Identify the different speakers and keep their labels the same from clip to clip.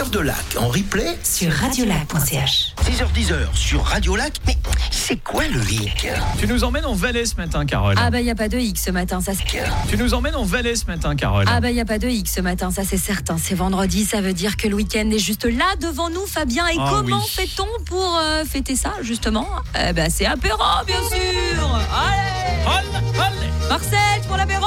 Speaker 1: Cœur de Lac en replay
Speaker 2: sur radiolac.ch.
Speaker 1: 6h-10h sur Radio Lac. Mais c'est quoi le hic?
Speaker 3: Tu nous emmènes en Valais ce matin, Carole.
Speaker 2: Ah bah y a pas de hic ce matin, ça c'est...
Speaker 3: Tu nous emmènes en Valais ce matin, Carole.
Speaker 2: Ah bah y a pas de hic ce matin, ça c'est certain. C'est vendredi, ça veut dire que le week-end est juste là devant nous, Fabien. Et comment fait-on pour fêter ça, justement? C'est apéro, bien sûr. Allez, Marcel, tu prends l'apéro?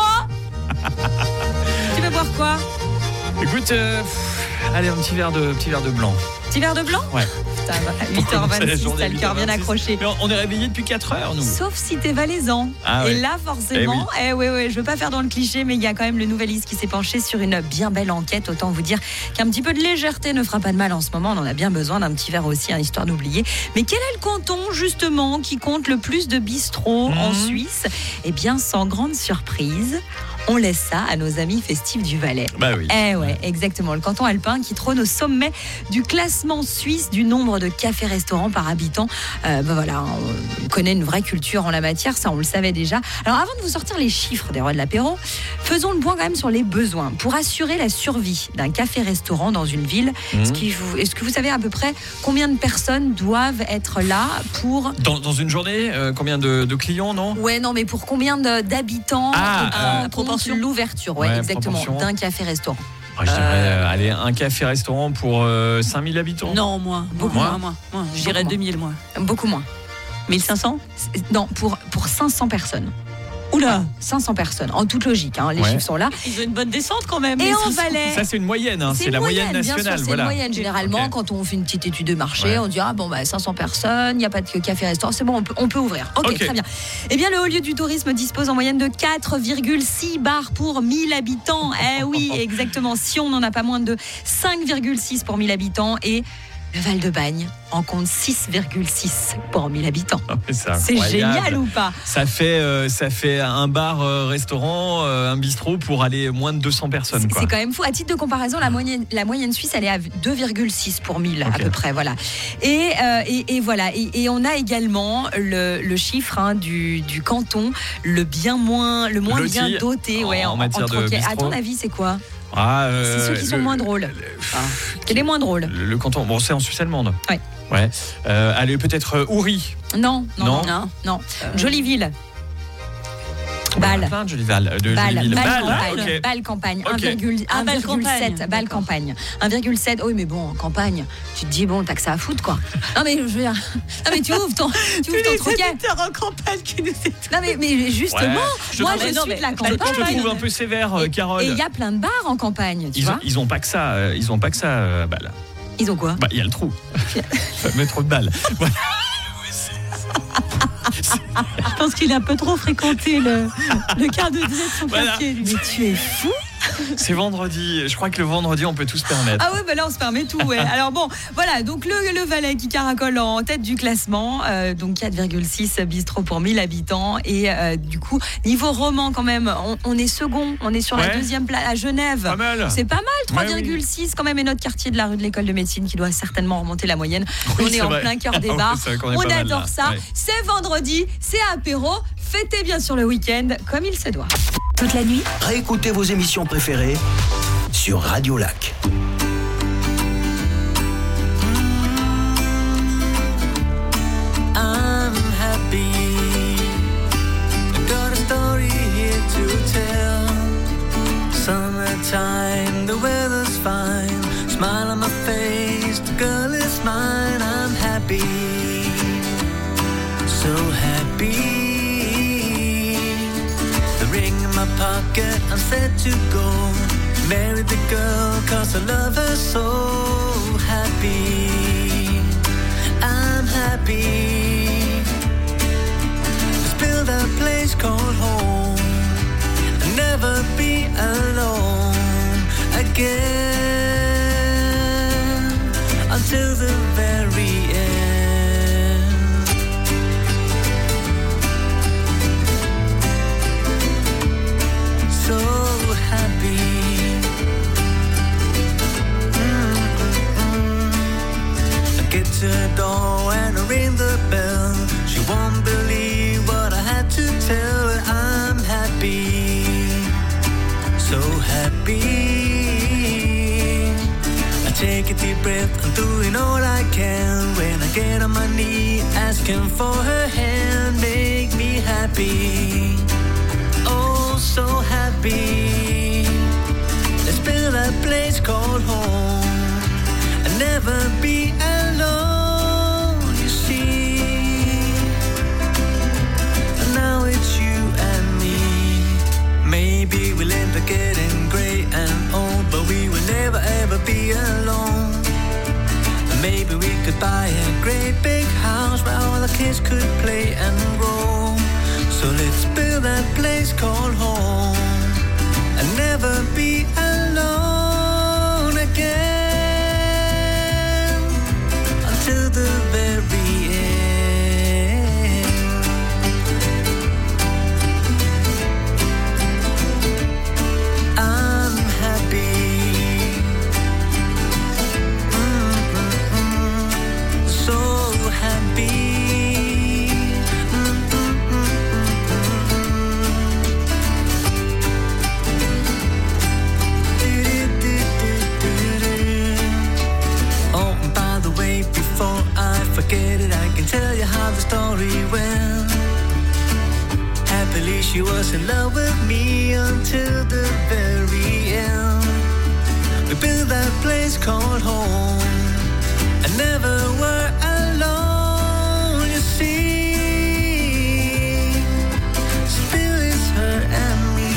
Speaker 2: Tu veux boire quoi?
Speaker 3: Écoute, allez, un petit verre de blanc.
Speaker 2: Petit verre de blanc?
Speaker 3: Ouais.
Speaker 2: Putain, 8h26, t'as le cœur bien accroché.
Speaker 3: Mais on est réveillés depuis 4 heures, nous.
Speaker 2: Sauf si t'es valaisan.
Speaker 3: Ah,
Speaker 2: et là, forcément, je veux pas faire dans le cliché, mais il y a quand même le Nouvelliste qui s'est penché sur une bien belle enquête. Autant vous dire qu'un petit peu de légèreté ne fera pas de mal en ce moment. On en a bien besoin d'un petit verre aussi, histoire d'oublier. Mais quel est le canton, justement, qui compte le plus de bistrots en Suisse? Eh bien, sans grande surprise, on laisse ça à nos amis festifs du Valais.
Speaker 3: Bah oui.
Speaker 2: Exactement. Le canton alpin qui trône au sommet du classement suisse du nombre de cafés-restaurants par habitant. On connaît une vraie culture en la matière, ça on le savait déjà. Alors avant de vous sortir les chiffres des rois de l'apéro, faisons le point quand même sur les besoins. Pour assurer la survie d'un café-restaurant dans une ville, est-ce que vous savez à peu près combien de personnes doivent être là pour...
Speaker 3: Dans une journée, combien de clients, non?
Speaker 2: Ouais, non, mais pour combien d'habitants proportion l'ouverture, exactement, d'un café-restaurant.
Speaker 3: Je dirais, un café-restaurant pour 5000 habitants.
Speaker 4: Non, moins. Beaucoup moins. Je dirais 2000, moins.
Speaker 2: Beaucoup moins.
Speaker 4: 1500?
Speaker 2: Non, pour 500 personnes.
Speaker 4: Oula,
Speaker 2: 500 personnes, en toute logique, les chiffres sont là.
Speaker 4: Ils ont une bonne descente quand même.
Speaker 2: Et en Valais,
Speaker 3: ça c'est une moyenne, c'est la moyenne nationale.
Speaker 2: Bien sûr, c'est une moyenne. Généralement, quand on fait une petite étude de marché, on dit 500 personnes, il n'y a pas de café-restaurant, c'est bon, on peut ouvrir. Ok, très bien. Eh bien, le haut lieu du tourisme dispose en moyenne de 4,6 bars pour 1000 habitants. Oui, exactement. Si on n'en a pas moins de 5,6 pour 1000 habitants et le Val-de-Bagne en compte 6,6 pour 1000 habitants. C'est génial ou pas? Ça
Speaker 3: fait un bar-restaurant, un bistrot pour aller moins de 200 personnes.
Speaker 2: C'est quand même fou. À titre de comparaison, la moyenne suisse, elle est à 2,6 pour 1000 à peu près. Voilà. Et on a également le chiffre du canton le moins bien doté
Speaker 3: en matière de bistrot.
Speaker 2: À ton avis, c'est quoi? C'est ceux qui sont moins drôles. Quel est moins drôle?
Speaker 3: Le canton, c'est en Suisse allemande.
Speaker 2: Ouais.
Speaker 3: Allez, peut-être Uri.
Speaker 2: Non. Jolie ville. Bâle. Bâle campagne. 1,7. Bâle campagne. 1,7. Oui, mais bon, en campagne, tu te dis, t'as que ça à foutre, quoi. Non, mais je veux dire. Non, mais tu ouvres ton troquet.
Speaker 4: En campagne qui nous écoutent.
Speaker 2: Non, mais justement, moi, je suis de la campagne.
Speaker 3: Je te trouve un peu sévère, Carole.
Speaker 2: Et il y a plein de bars en campagne, tu vois.
Speaker 3: Ils ont pas que ça, Bâle.
Speaker 2: Ils ont quoi?
Speaker 3: Il y a le trou. Métro de Bâle. Voilà.
Speaker 4: Je pense qu'il a un peu trop fréquenté le quart de diète de son quartier.
Speaker 2: Mais tu es fou.
Speaker 3: C'est vendredi. Je crois que le vendredi, on peut tout se permettre.
Speaker 2: Ah ouais, là, on se permet tout. Ouais. Alors bon, voilà. Donc le Valais qui caracole en tête du classement. Donc 4,6 bistrots pour 1000 habitants. Et du coup, niveau roman quand même, on est second. On est sur la deuxième place à Genève.
Speaker 3: Pas mal.
Speaker 2: C'est pas mal. 3,6 quand même. Et notre quartier de la rue de l'École de médecine qui doit certainement remonter la moyenne. On est en plein cœur des bars. On adore ça. C'est vendredi. C'est apéro. Fêtez bien sur le week-end comme il se doit. Toute la nuit,
Speaker 1: réécoutez vos émissions préférées sur Radio Lac.
Speaker 5: I'm happy. I got a story here to tell. Summertime, the weather's fine. Smile on my face, the girl is mine. I'm happy, so happy. My pocket, I'm set to go. Marry the girl, cause I love her so. Happy, I'm happy. Just build a place called home and never be alone again until the very end. So happy. I get to the door and I ring the bell. She won't believe what I had to tell her. I'm happy, so happy. I take it deep breath. I'm doing all I can. When I get on my knee, asking for her hand, make me happy. Oh, so happy. Let's build a place called home and never be alone, you see. And now it's you and me. Maybe we'll end up getting gray and old, but we will never ever be alone. And maybe we could buy a great big house where all the kids could play and grow. So let's build that place called home and never be alone again until the very end. I'm happy, so happy. Before I forget it, I can tell you how the story went. Happily she was in love with me until the very end. We built that place called home and never were alone, you see. Still it's her and me.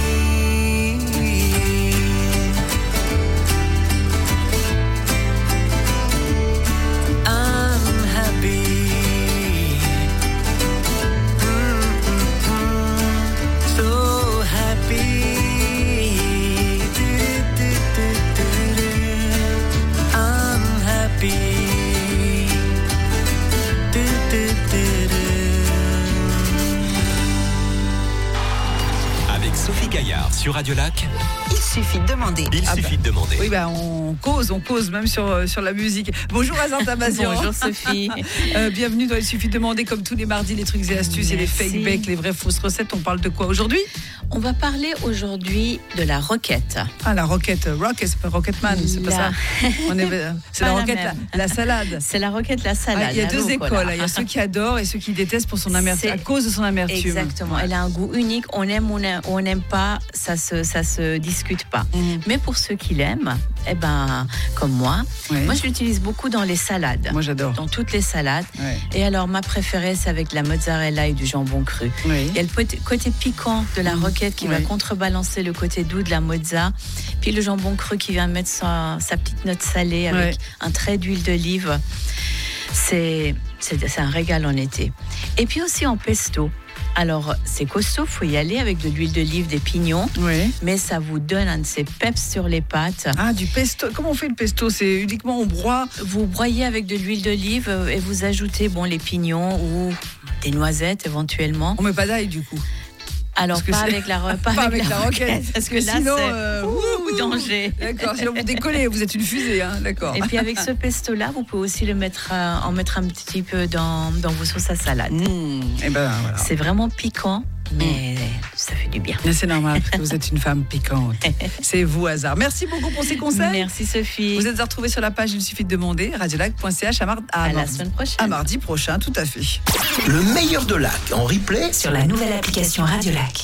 Speaker 1: Avec Sophie Gaillard sur Radio Lac.
Speaker 6: Il suffit de demander.
Speaker 1: Il suffit de demander.
Speaker 6: Oui, on cause même sur la musique. Bonjour Azin Tabazian.
Speaker 4: Bonjour Sophie.
Speaker 6: Bienvenue dans Il suffit de demander, comme tous les mardis, les trucs et astuces.
Speaker 4: Merci.
Speaker 6: Et les fake bakes, les vraies fausses recettes. On parle de quoi aujourd'hui?
Speaker 4: On va parler aujourd'hui de la roquette.
Speaker 6: Ah, la roquette, c'est pas Rocketman, c'est pas ça. C'est la roquette, la salade.
Speaker 4: C'est la roquette, la salade.
Speaker 6: Il y a deux écoles. Il y a ceux qui adorent et ceux qui détestent pour son amertume, à cause de son amertume.
Speaker 4: Exactement. Elle a un goût unique. On aime ou on n'aime pas, ça se discute pas. Mais pour ceux qui l'aiment, comme moi, moi je l'utilise beaucoup dans les salades.
Speaker 6: Moi j'adore.
Speaker 4: Dans toutes les salades.
Speaker 6: Ouais.
Speaker 4: Et alors ma préférée, c'est avec de la mozzarella et du jambon cru.
Speaker 6: Oui.
Speaker 4: Il y a le côté piquant de la roquette qui va contrebalancer le côté doux de la mozza. Puis le jambon cru qui vient mettre sa petite note salée avec un trait d'huile d'olive. C'est un régal en été. Et puis aussi en pesto. Alors, c'est costaud, faut y aller avec de l'huile d'olive, des pignons, mais ça vous donne un de ces peps sur les pâtes.
Speaker 6: Ah, du pesto. Comment on fait le pesto? C'est uniquement on broie?
Speaker 4: Vous broyez avec de l'huile d'olive et vous ajoutez les pignons ou des noisettes éventuellement.
Speaker 6: On met pas d'ail du coup?
Speaker 4: Alors, pas avec la roquette, parce que là,
Speaker 6: sinon,
Speaker 4: c'est danger.
Speaker 6: D'accord, sinon vous décollez, vous êtes une fusée, hein, d'accord.
Speaker 4: Et puis avec ce pesto-là, vous pouvez aussi en mettre un petit peu dans vos sauces à salade.
Speaker 6: Et voilà.
Speaker 4: C'est vraiment piquant, mais ça fait du bien.
Speaker 6: Mais c'est normal, parce que vous êtes une femme piquante. C'est vous, Hasard. Merci beaucoup pour ces conseils.
Speaker 4: Merci Sophie.
Speaker 6: Vous êtes à retrouver sur la page Il suffit de demander, radiolac.ch
Speaker 4: à la semaine prochaine.
Speaker 6: À mardi prochain, tout à fait.
Speaker 1: Le meilleur de Lac en replay
Speaker 7: sur la nouvelle application Radio Lac.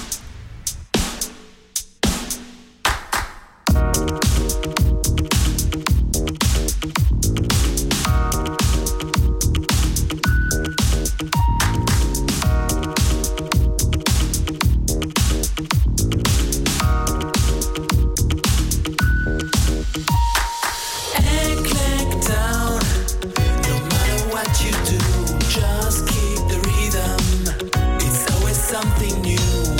Speaker 5: Something new.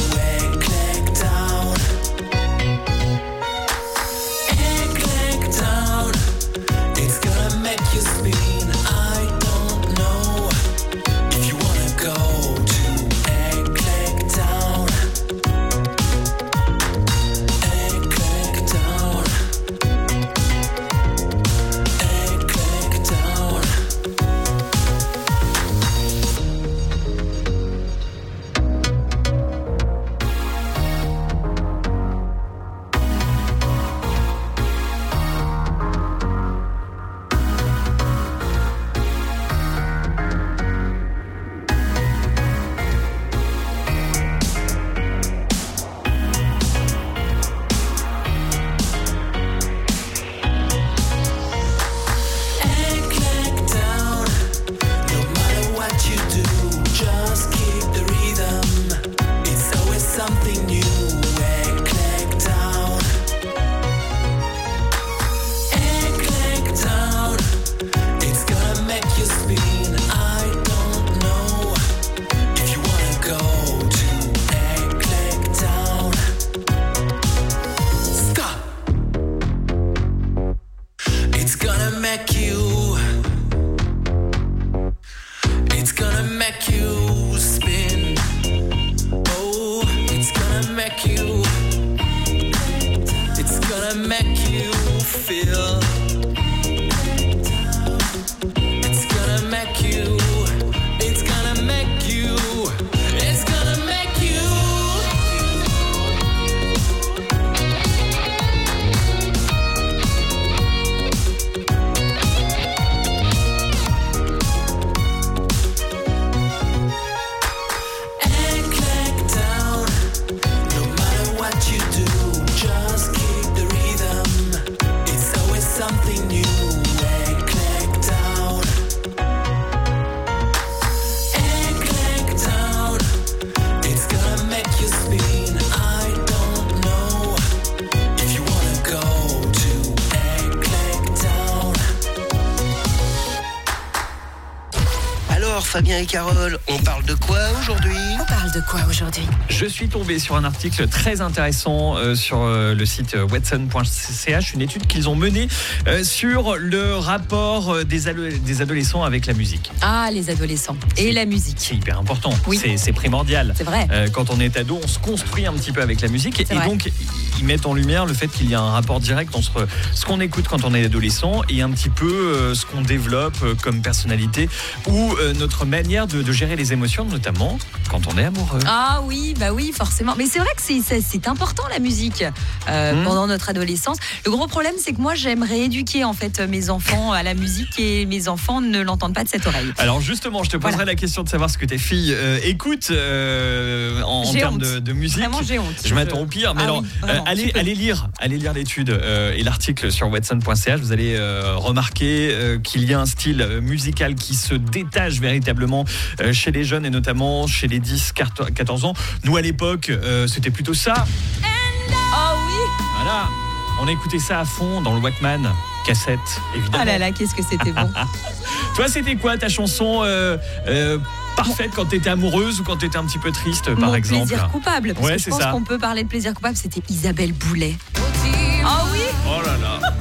Speaker 1: Alors, Fabien et Carole, on parle de quoi aujourd'hui ?
Speaker 7: On parle de quoi aujourd'hui ?
Speaker 3: Je suis tombé sur un article très intéressant sur le site watson.ch, une étude qu'ils ont menée sur le rapport des adolescents avec la musique.
Speaker 2: Ah, les adolescents et la musique.
Speaker 3: C'est hyper important,
Speaker 2: oui.
Speaker 3: c'est primordial.
Speaker 2: C'est vrai.
Speaker 3: Quand on est ado, on se construit un petit peu avec la musique. Et donc, ils mettent en lumière le fait qu'il y a un rapport direct entre ce qu'on écoute quand on est adolescent et un petit peu ce qu'on développe comme personnalité ou notre manière de gérer les émotions, notamment quand on est amoureux.
Speaker 2: Ah oui, bah oui, forcément. Mais c'est vrai que c'est important la musique pendant notre adolescence. Le gros problème, c'est que moi, j'aimerais éduquer en fait mes enfants à la musique et mes enfants ne l'entendent pas de cette oreille.
Speaker 3: Alors justement, je te poserai la question de savoir ce que tes filles écoutent en termes de musique.
Speaker 2: Vraiment, j'ai honte.
Speaker 3: Je m'attends au pire, mais alors allez lire l'étude et l'article sur watson.ch. Vous allez remarquer qu'il y a un style musical qui se détache véritablement chez les jeunes et notamment chez les 10-14 ans. Nous à l'époque, c'était plutôt ça.
Speaker 2: Oh oui.
Speaker 3: Voilà, on écoutait ça à fond dans le Walkman, cassette évidemment.
Speaker 2: Ah là là, qu'est-ce que c'était bon.
Speaker 3: Toi, c'était quoi ta chanson parfaite quand t'étais amoureuse ou quand t'étais un petit peu triste, par exemple?
Speaker 2: Plaisir coupable, parce que je pense
Speaker 3: ça.
Speaker 2: qu'on peut parler de plaisir coupable, c'était Isabelle Boulet. Ah oui.
Speaker 3: Oh là là.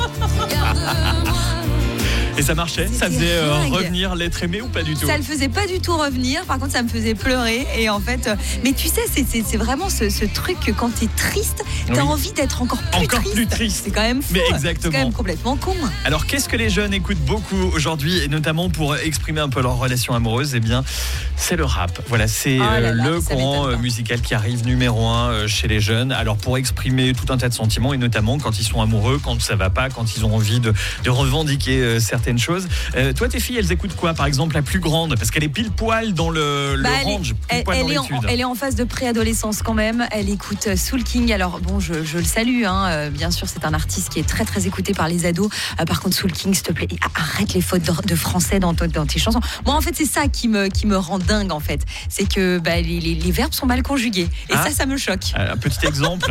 Speaker 3: Et ça marchait? Ça faisait revenir l'être aimé ou pas du tout?
Speaker 2: Ça le faisait pas du tout revenir, par contre ça me faisait pleurer. Et en fait, mais tu sais, c'est vraiment ce truc que quand t'es triste, t'as envie d'être encore plus triste. C'est quand même fou.
Speaker 3: Mais exactement.
Speaker 2: C'est quand même complètement con.
Speaker 3: Alors qu'est-ce que les jeunes écoutent beaucoup aujourd'hui, et notamment pour exprimer un peu leur relation amoureuse? Eh bien, c'est le rap. Voilà, c'est le courant musical qui arrive numéro 1 chez les jeunes. Alors pour exprimer tout un tas de sentiments, et notamment quand ils sont amoureux, quand ça va pas, quand ils ont envie de revendiquer certaines choses. Toi, tes filles, elles écoutent quoi? Par exemple, la plus grande, parce qu'elle est pile poil dans le range, pile poil dans l'étude.
Speaker 2: Elle est en phase de préadolescence quand même. Elle écoute Soul King. Alors bon, je le salue. Bien sûr, c'est un artiste qui est très très écouté par les ados. Par contre, Soul King, s'il te plaît, arrête les fautes de français dans tes chansons. Moi, en fait, c'est ça qui me rend dingue. En fait, c'est que les verbes sont mal conjugués. Et ça me choque.
Speaker 3: Un petit exemple.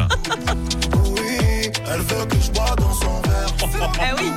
Speaker 8: Oui, elle veut que je bois dans son verre.
Speaker 2: Ah oui.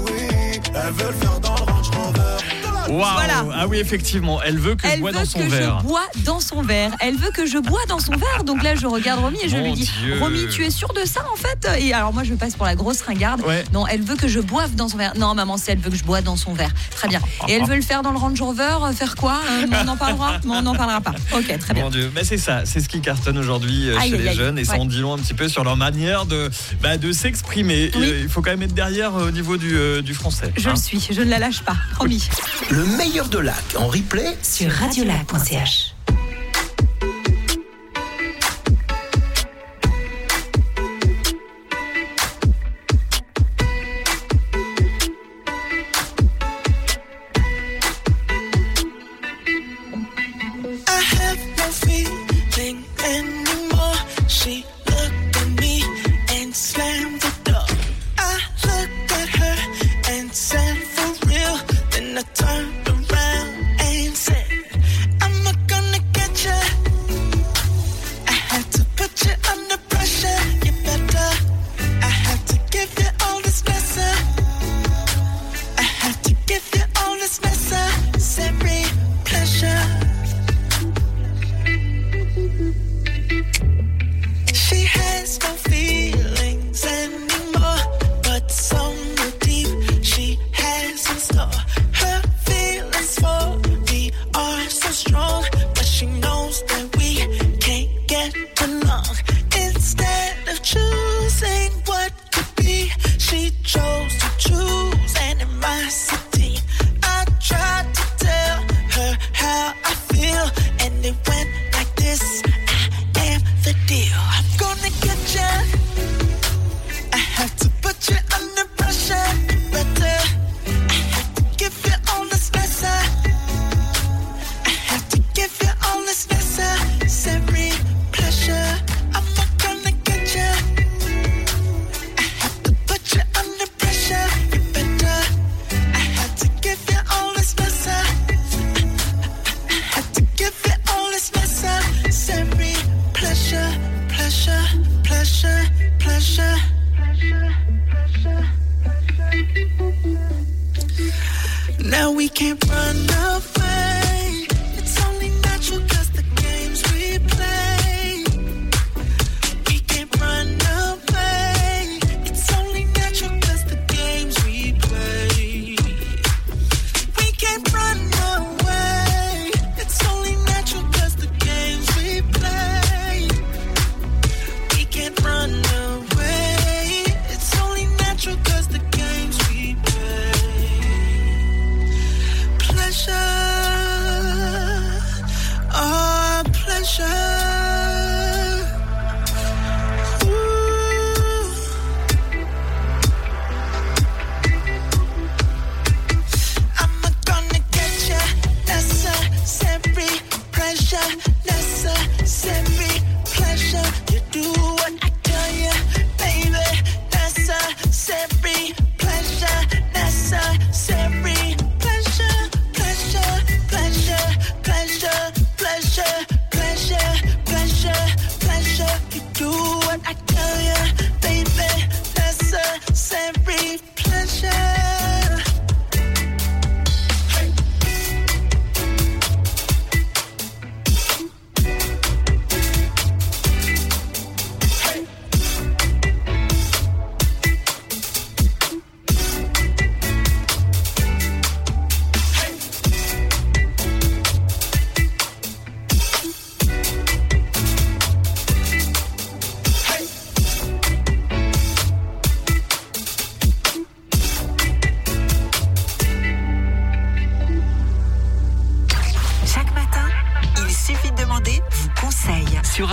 Speaker 8: Elle veut le faire dans le Range Rover.
Speaker 3: Waouh. Voilà. Ah oui, effectivement, elle veut que je bois dans son verre.
Speaker 2: Je bois dans son verre. Elle veut que je bois dans son verre. Donc là, je regarde Romy et je lui dis, Romy, tu es sûre de ça en fait? Et alors moi, je passe pour la grosse ringarde. Ouais. Non, elle veut que je boive dans son verre. Non, maman, elle veut que je bois dans son verre. Très bien. Et elle veut le faire dans le Range Rover. Faire quoi? On en parlera? On n'en parlera pas. Ok, très bien.
Speaker 3: Mon Dieu, mais c'est ça, c'est ce qui cartonne aujourd'hui chez les jeunes, et ça en dit long un petit peu sur leur manière de s'exprimer. Oui. Il faut quand même être derrière au niveau du français.
Speaker 2: Je le suis, je ne la lâche pas, promis.
Speaker 1: Le meilleur de Lac en replay
Speaker 7: sur radiolac.ch.
Speaker 8: Now we can't run away.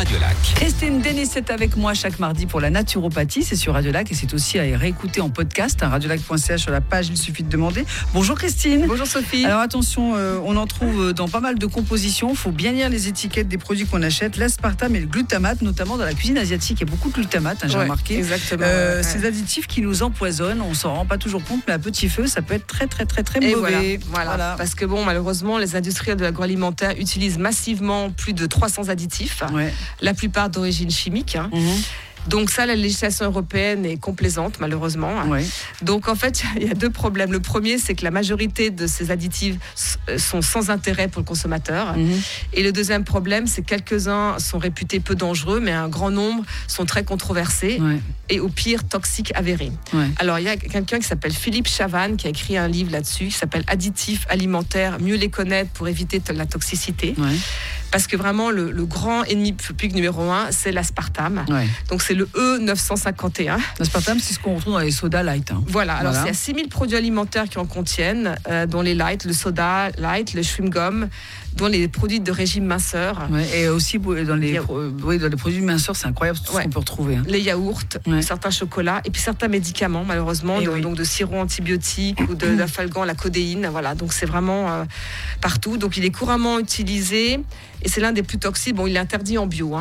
Speaker 9: Radio Lac.
Speaker 6: Christine Denis est avec moi chaque mardi pour la naturopathie. C'est sur Radio Lac et c'est aussi à réécouter en podcast. Radiolac.ch sur la page, il suffit de demander. Bonjour Christine.
Speaker 10: Bonjour Sophie.
Speaker 6: Alors attention, on en trouve dans pas mal de compositions. Il faut bien lire les étiquettes des produits qu'on achète. L'aspartame et le glutamate, notamment dans la cuisine asiatique. Il y a beaucoup de glutamate, j'ai remarqué.
Speaker 10: Exactement.
Speaker 6: Ces additifs qui nous empoisonnent, on s'en rend pas toujours compte, mais à petit feu, ça peut être très mauvais.
Speaker 10: Voilà. Parce que malheureusement, les industriels de l'agroalimentaire utilisent massivement plus de 300 additifs, la plupart d'origine chimique. Donc ça, la législation européenne est complaisante, malheureusement. Donc en fait, il y a deux problèmes. Le premier, c'est que la majorité de ces additifs sont sans intérêt pour le consommateur. Et le deuxième problème, c'est que quelques-uns sont réputés peu dangereux, mais un grand nombre sont très controversés et au pire, toxiques avérés. Alors il y a quelqu'un qui s'appelle Philippe Chavannes qui a écrit un livre là-dessus, qui s'appelle Additifs alimentaires, mieux les connaître pour éviter la toxicité. Parce que vraiment, le grand ennemi public numéro 1, c'est l'aspartame. Donc c'est le E951.
Speaker 6: L'aspartame, c'est ce qu'on retrouve dans les sodas light.
Speaker 10: Voilà, alors il y a 6000 produits alimentaires qui en contiennent, dont les light, le soda light, le chewing gum, dont les produits de régime minceur.
Speaker 6: Et aussi dans les produits de minceur, c'est incroyable tout ce qu'on peut retrouver.
Speaker 10: Les yaourts, certains chocolats, et puis certains médicaments, malheureusement, donc de sirop antibiotique ou d'afalgan, la codéine. Voilà, donc c'est vraiment partout. Donc il est couramment utilisé. Et c'est l'un des plus toxiques. Bon, il est interdit en bio.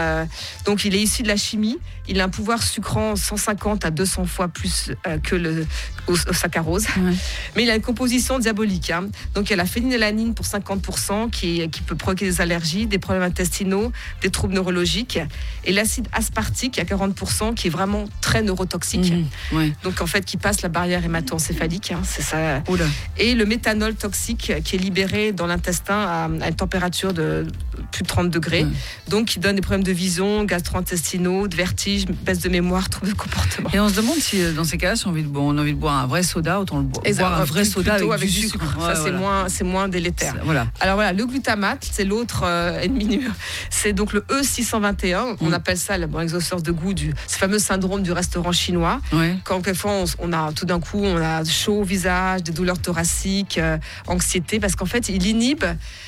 Speaker 10: Donc, il est issu de la chimie. Il a un pouvoir sucrant 150 à 200 fois plus que au saccharose. Mais il a une composition diabolique. Donc, il y a la phénylalanine pour 50% qui peut provoquer des allergies, des problèmes intestinaux, des troubles neurologiques. Et l'acide aspartique à 40% qui est vraiment très neurotoxique. Donc, en fait, qui passe la barrière hémato-encéphalique. C'est ça. Et le méthanol toxique qui est libéré dans l'intestin à une température de plus de 30 degrés. Donc, qui donne des problèmes de vision, gastro-intestinaux, de vertige, baisse de mémoire, troubles de comportement.
Speaker 6: Et on se demande si, dans ces cas-là, si on a envie de boire un vrai soda, autant boire un vrai soda avec du sucre.
Speaker 10: C'est moins délétère. Alors voilà, le glutamate, c'est l'autre ennemi numéro. C'est donc le E621. On appelle ça, dans les sources de goût, ce fameux syndrome du restaurant chinois. Quand quelquefois, on a tout d'un coup, on a chaud au visage, des douleurs thoraciques, anxiété, parce qu'en fait, il inhibe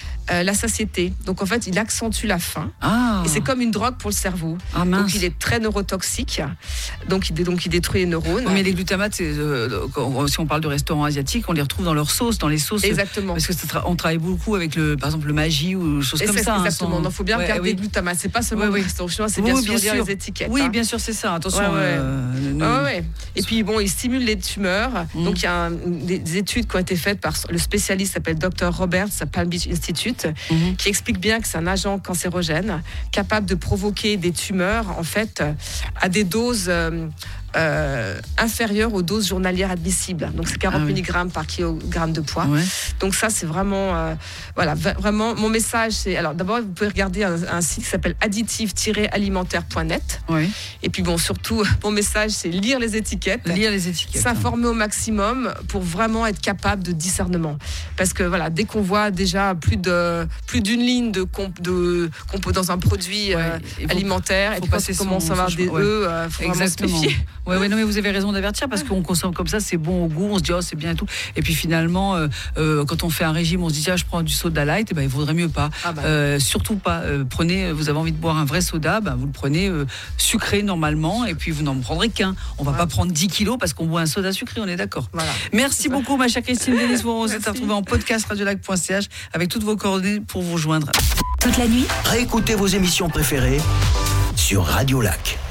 Speaker 10: la satiété. Donc en fait, il accentue la faim. Et c'est comme une drogue pour le cerveau. Donc il est très neurotoxique. Donc il détruit les neurones.
Speaker 6: Mais les glutamates, si on parle de restaurants asiatiques, on les retrouve dans leurs sauces, dans les sauces.
Speaker 10: Exactement.
Speaker 6: Parce que on travaille beaucoup avec par exemple le Maggi ou choses comme ça.
Speaker 10: Exactement. Il faut bien regarder le glutamate. C'est pas seulement le restaurant chinois, c'est bien sûr lire les étiquettes.
Speaker 6: Oui, bien sûr, c'est ça. Attention.
Speaker 10: Et puis bon, il stimule les tumeurs. Donc il y a des études qui ont été faites par le spécialiste qui s'appelle Dr Roberts à Palm Beach Institute. Qui explique bien que c'est un agent cancérogène capable de provoquer des tumeurs en fait à des doses inférieures aux doses journalières admissibles. Donc c'est 40 mg par kilogramme de poids. Donc ça c'est vraiment vraiment mon message c'est alors d'abord vous pouvez regarder un site qui s'appelle additif-alimentaire.net. Et puis bon surtout mon message c'est lire les étiquettes, s'informer au maximum pour vraiment être capable de discernement. Parce que voilà, dès qu'on voit déjà plus d'une ligne de compo dans un produit alimentaire et puis quand on commence à avoir des il faut vraiment se méfier.
Speaker 6: Non, mais vous avez raison d'avertir parce qu'on consomme comme ça, c'est bon au goût, on se dit c'est bien et tout. Et puis finalement, quand on fait un régime, on se dit je prends du soda light, il vaudrait mieux pas. Surtout pas. Vous avez envie de boire un vrai soda, vous le prenez sucré normalement et puis vous n'en prendrez qu'un. On va pas prendre 10 kilos parce qu'on boit un soda sucré, on est d'accord. Merci beaucoup ma chère Christine Denis. Vous êtes retrouvée en podcast radiolac.ch avec toutes vos coordonnées pour vous joindre.
Speaker 1: Toute la nuit, réécoutez vos émissions préférées sur Radio Lac.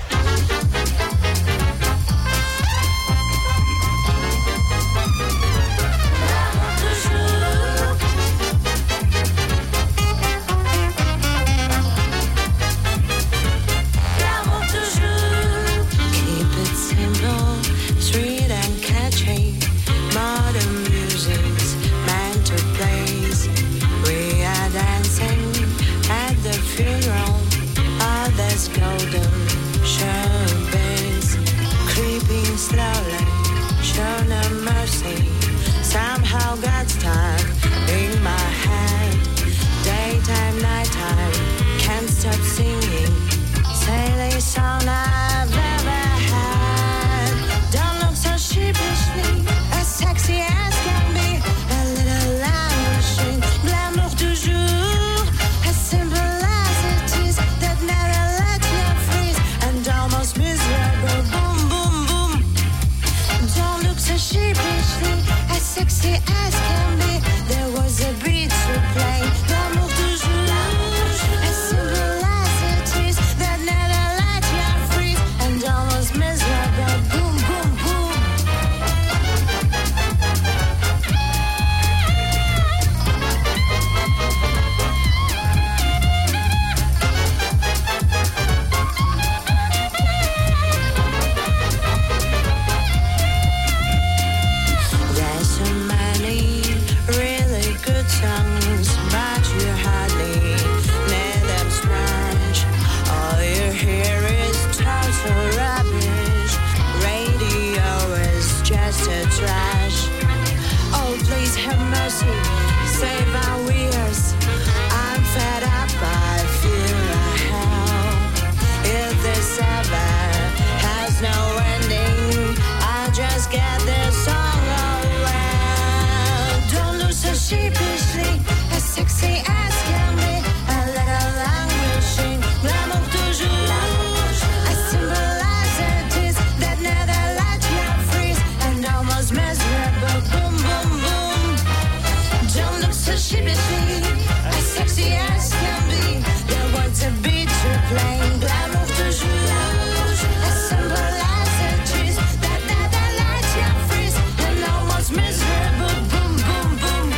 Speaker 11: Golden
Speaker 9: have mercy, save our ears. I'm fed up, I feel hell. If this ever has no ending, I'll just get this song around. Don't look so sheepishly, as sexy as can be. A little languishing, glamour toujours. As simple as it is, that never let you freeze. And almost miserable, boom, boom, boom. Don't look so sheepishly, as sexy as can be. Your words are beat too plain, glamour toujours. As simple as it is, that never let you freeze. And almost miserable, boom, boom, boom.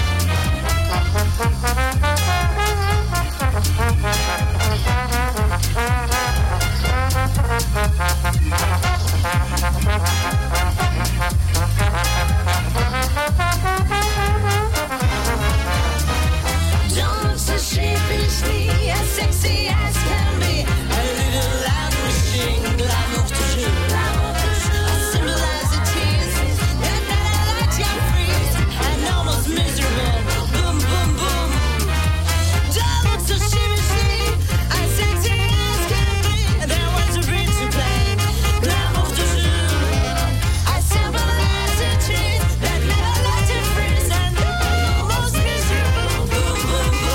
Speaker 9: Don't look so sheepishly, as sexy as can be. A little languishing, glamour toujours. As simple as it is, that never let you freeze. And almost miserable, boom, boom, boom. Don't look so sheepishly, as sexy as can be. There was a beat to play, glamour toujours. As simple as it is, that never let you freeze. And almost miserable, boom, boom, boom.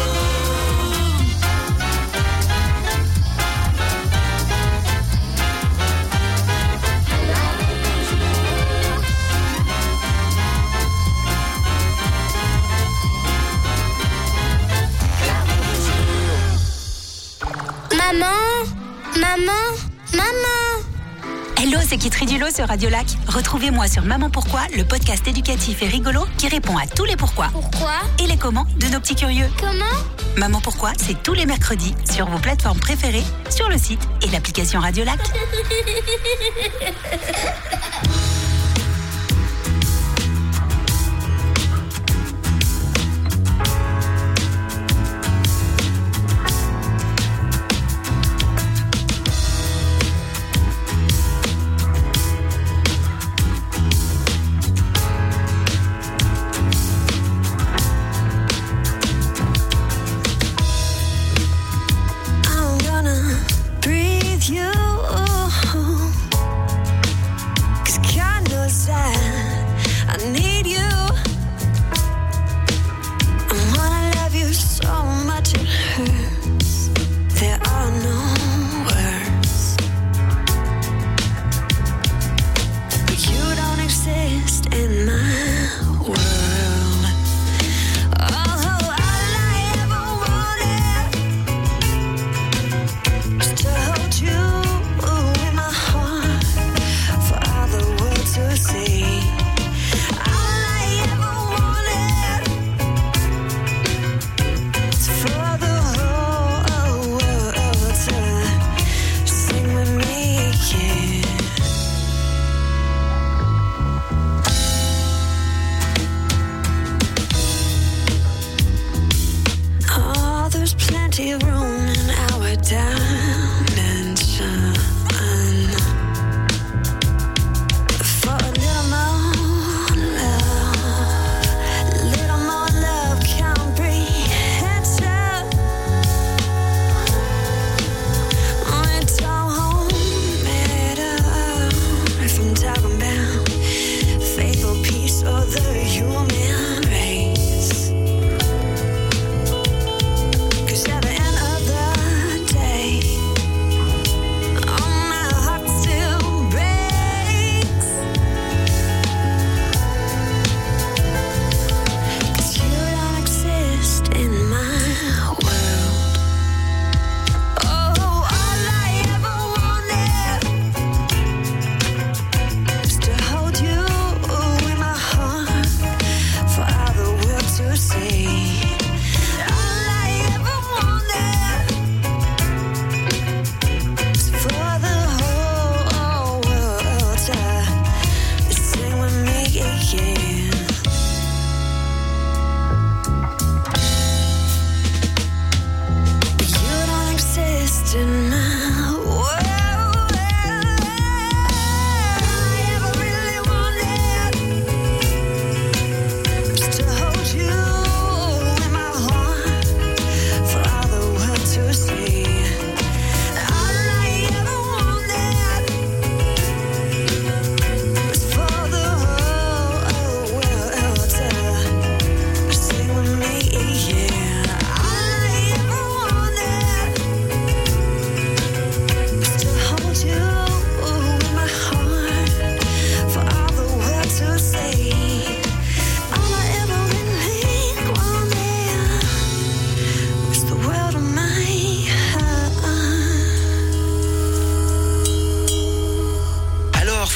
Speaker 7: Maman. Hello, c'est Kitri Dulot sur Radio Lac. Retrouvez-moi sur Maman Pourquoi, le podcast éducatif et rigolo qui répond à tous les pourquoi.
Speaker 11: Pourquoi
Speaker 7: Et les comment de nos petits curieux.
Speaker 11: Comment
Speaker 7: Maman Pourquoi, c'est tous les mercredis sur vos plateformes préférées, sur le site et l'application Radio Lac.
Speaker 9: I'm gonna breathe you. 'Cause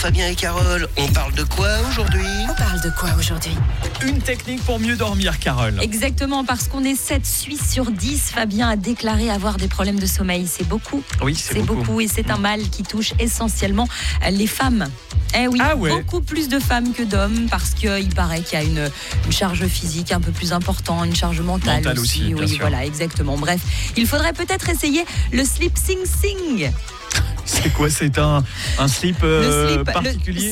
Speaker 1: Fabien et Carole. On parle de quoi aujourd'hui ?
Speaker 3: Une technique pour mieux dormir, Carole.
Speaker 2: Exactement, parce qu'on est 7 Suisses sur 10. Fabien a déclaré avoir des problèmes de sommeil. C'est beaucoup.
Speaker 3: Oui, c'est beaucoup.
Speaker 2: Et c'est un mal qui touche essentiellement les femmes. Eh oui, beaucoup plus de femmes que d'hommes, parce qu'il paraît qu'il y a une charge physique un peu plus importante, une charge mentale aussi.
Speaker 3: Bien sûr.
Speaker 2: Voilà, exactement. Bref, il faudrait peut-être essayer le Sleep Sing Sing.
Speaker 3: C'est quoi ? C'est un slip particulier ?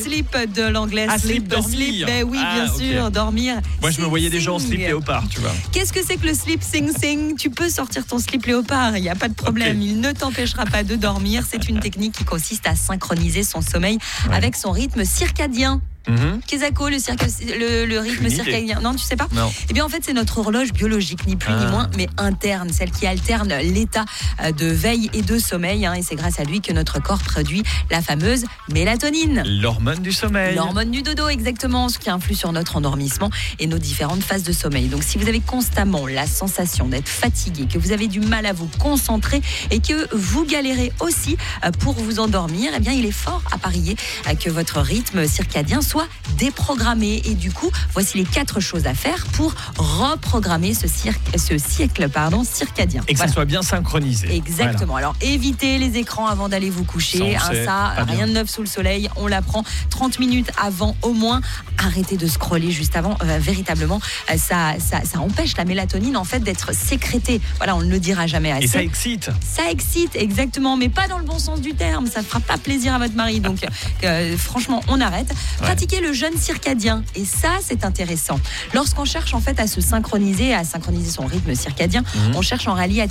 Speaker 2: Le slip de l'anglais.
Speaker 3: Slip dormir.
Speaker 2: Ben oui, bien sûr, dormir.
Speaker 3: Moi, je me voyais déjà en slip léopard, tu vois.
Speaker 2: Qu'est-ce que c'est que le slip sing sing ? Tu peux sortir ton slip léopard, il n'y a pas de problème. Il ne t'empêchera pas de dormir. C'est une technique qui consiste à synchroniser son sommeil avec son rythme circadien. Qu'est-ce que le rythme circadien ? Non, tu sais pas ?
Speaker 3: Non.
Speaker 2: Eh bien, en fait, c'est notre horloge biologique, ni plus ni moins, mais interne, celle qui alterne l'état de veille et de sommeil. Et c'est grâce à lui que notre corps produit la fameuse mélatonine.
Speaker 3: L'hormone du sommeil.
Speaker 2: L'hormone du dodo, exactement, ce qui influe sur notre endormissement et nos différentes phases de sommeil. Donc, si vous avez constamment la sensation d'être fatigué, que vous avez du mal à vous concentrer et que vous galérez aussi pour vous endormir, eh bien, il est fort à parier que votre rythme circadien soit déprogrammé. Et du coup, voici les 4 choses à faire pour reprogrammer ce cycle circadien.
Speaker 3: Et que ça soit bien synchronisé.
Speaker 2: Exactement.
Speaker 3: Voilà.
Speaker 2: Alors, évitez les écrans avant d'aller vous coucher. Rien de neuf sous le soleil. On l'apprend 30 minutes avant au moins. Arrêtez de scroller juste avant. Véritablement, ça empêche la mélatonine en fait d'être sécrétée. Voilà, on ne le dira jamais assez.
Speaker 3: Et ça excite.
Speaker 2: Ça excite, exactement, mais pas dans le bon sens du terme. Ça ne fera pas plaisir à votre mari. Donc, franchement, on arrête. Pratiquez le jeûne circadien. Et ça, c'est intéressant. Lorsqu'on cherche en fait à se synchroniser, à synchroniser son rythme circadien, on cherche en réalité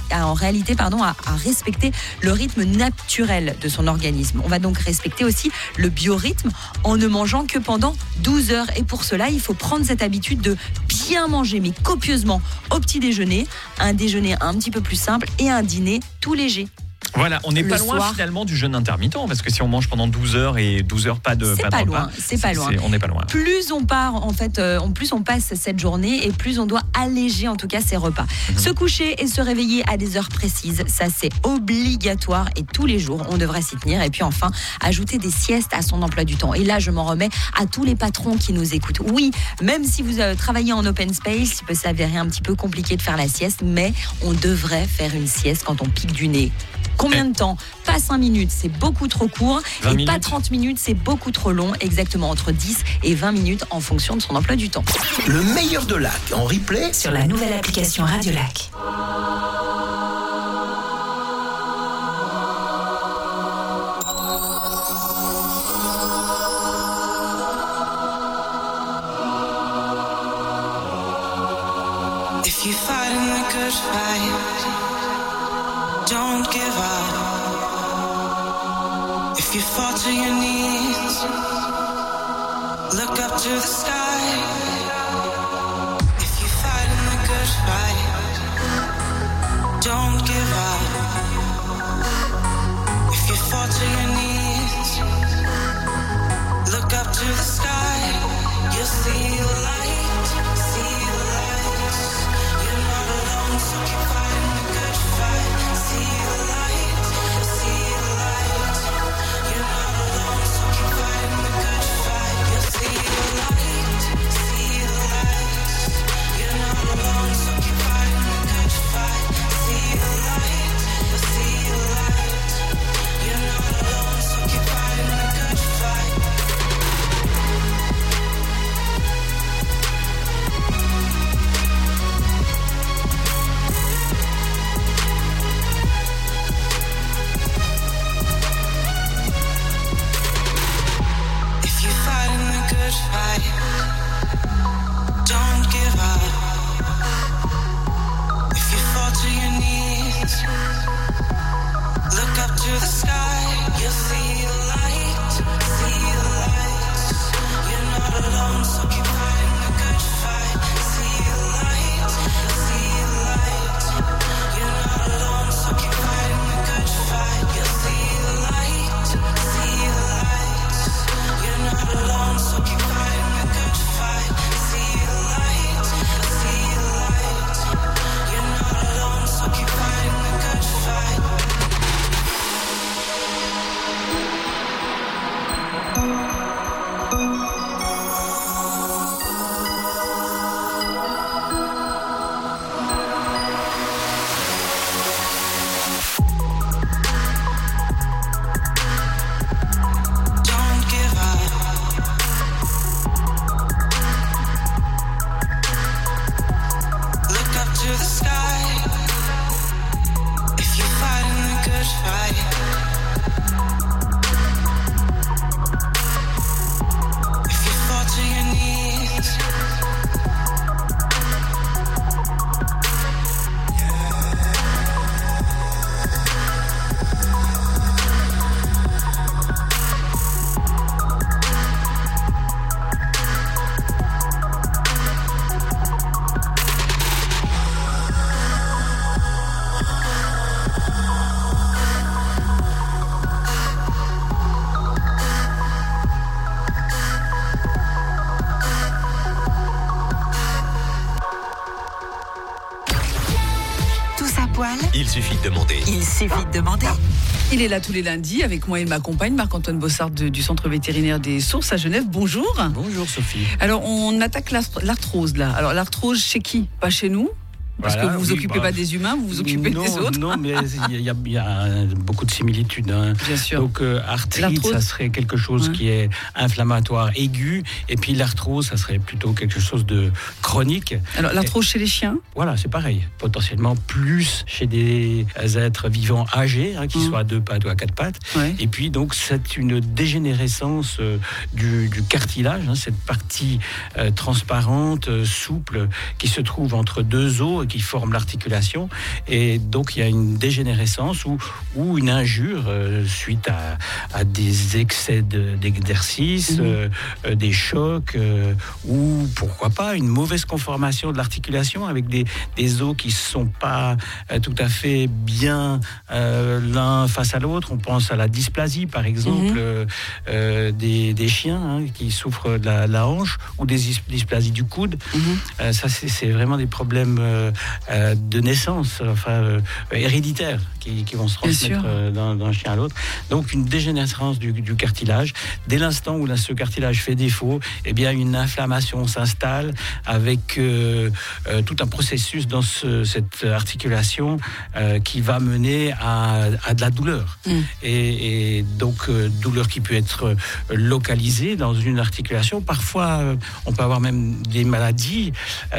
Speaker 2: à respecter le rythme naturel de son organisme. On va donc respecter aussi le biorhythme en ne mangeant que pendant 12 heures. Et pour cela, il faut prendre cette habitude de bien manger, mais copieusement, au petit déjeuner, un déjeuner un petit peu plus simple et un dîner tout léger.
Speaker 3: Voilà, on n'est pas loin
Speaker 2: soir,
Speaker 3: finalement du jeûne intermittent, parce que si on mange pendant 12 heures et 12 heures pas de repas,
Speaker 2: c'est pas loin.
Speaker 3: On n'est pas loin.
Speaker 2: Plus on part, en fait, plus on passe cette journée et plus on doit alléger en tout cas ses repas. Se coucher et se réveiller à des heures précises, ça c'est obligatoire et tous les jours on devrait s'y tenir. Et puis enfin, ajouter des siestes à son emploi du temps. Et là, je m'en remets à tous les patrons qui nous écoutent. Oui, même si vous travaillez en open space, il peut s'avérer un petit peu compliqué de faire la sieste, mais on devrait faire une sieste quand on pique du nez. Combien de temps ? Pas 5 minutes, c'est beaucoup trop court. Et minutes. Pas 30 minutes, c'est beaucoup trop long. Exactement entre 10 et 20 minutes en fonction de son emploi du temps.
Speaker 1: Le meilleur de Lac en replay
Speaker 7: sur la nouvelle application Radio Lac.
Speaker 9: If you fight in the good fight, don't give up. If you fall to your knees, look up to the sky. If you fight in the good fight, don't give up. If you fall to your knees, look up to the sky. You'll see the light, see the light. You're not alone, so keep fighting the good fight. See the light, see the light. You're not alone, so keep fighting the good fight. You'll see the light, see
Speaker 11: to the sky. If you're fighting the good fight. If you fall to your knees.
Speaker 1: Il suffit de demander.
Speaker 7: Il suffit de demander.
Speaker 6: Il est là tous les lundis avec moi et ma compagne Marc-Antoine Bossard du Centre vétérinaire des Sources à Genève. Bonjour.
Speaker 3: Bonjour Sophie.
Speaker 6: Alors on attaque l'arthrose là. Alors l'arthrose chez qui? Pas chez nous? Parce que vous vous occupez pas des humains, vous vous occupez des autres.
Speaker 12: Non, mais il y a beaucoup de similitudes. Hein.
Speaker 6: Bien sûr.
Speaker 12: Donc, arthrite, ça serait quelque chose qui est inflammatoire aigu. Et puis, l'arthrose, ça serait plutôt quelque chose de chronique.
Speaker 6: Alors, l'arthrose chez les chiens?
Speaker 12: Voilà, c'est pareil. Potentiellement plus chez des êtres vivants âgés, hein, qui soient à 2 pattes ou à 4 pattes. Ouais. Et puis, donc, c'est une dégénérescence du cartilage, hein, cette partie transparente, souple, qui se trouve entre 2 os qui forment l'articulation, et donc il y a une dégénérescence ou une injure suite à des excès d'exercice, des chocs, ou pourquoi pas une mauvaise conformation de l'articulation avec des os qui ne sont pas tout à fait bien l'un face à l'autre. On pense à la dysplasie par exemple des chiens, hein, qui souffrent de la hanche, ou des dysplasies du coude. Ça c'est vraiment des problèmes de naissance, enfin héréditaires, qui vont se transmettre d'un chien à l'autre. Donc une dégénérescence du cartilage. Dès l'instant où ce cartilage fait défaut, eh bien une inflammation s'installe avec tout un processus dans cette articulation qui va mener à de la douleur. Et donc douleur qui peut être localisée dans une articulation. Parfois, on peut avoir même des maladies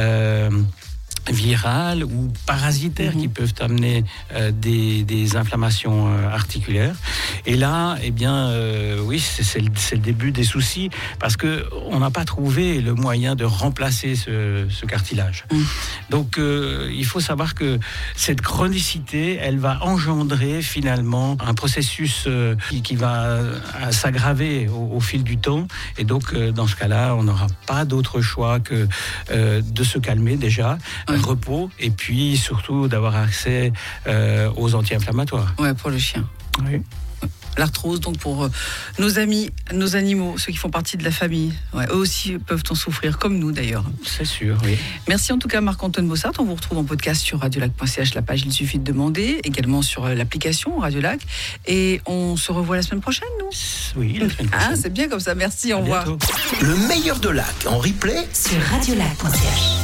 Speaker 12: virales ou parasitaires qui peuvent amener des inflammations articulaires. Et là, eh bien, oui, c'est le début des soucis, parce qu'on n'a pas trouvé le moyen de remplacer ce cartilage. Donc, il faut savoir que cette chronicité, elle va engendrer finalement un processus qui va s'aggraver au fil du temps. Et donc, dans ce cas-là, on n'aura pas d'autre choix que de se calmer déjà, repos, et puis surtout d'avoir accès aux anti-inflammatoires.
Speaker 6: Ouais, pour le chien.
Speaker 12: Oui.
Speaker 6: L'arthrose, donc pour nos amis, nos animaux, ceux qui font partie de la famille, eux aussi peuvent en souffrir, comme nous d'ailleurs.
Speaker 12: C'est sûr, oui.
Speaker 6: Merci en tout cas Marc-Antoine Bossard. On vous retrouve en podcast sur radiolac.ch, la page Il suffit de demander, également sur l'application Radiolac. Et on se revoit la semaine prochaine, nous?
Speaker 12: Oui, la semaine prochaine.
Speaker 6: Ah, c'est bien comme ça, merci, au revoir.
Speaker 1: Le meilleur de Lac en replay
Speaker 7: sur radiolac.ch.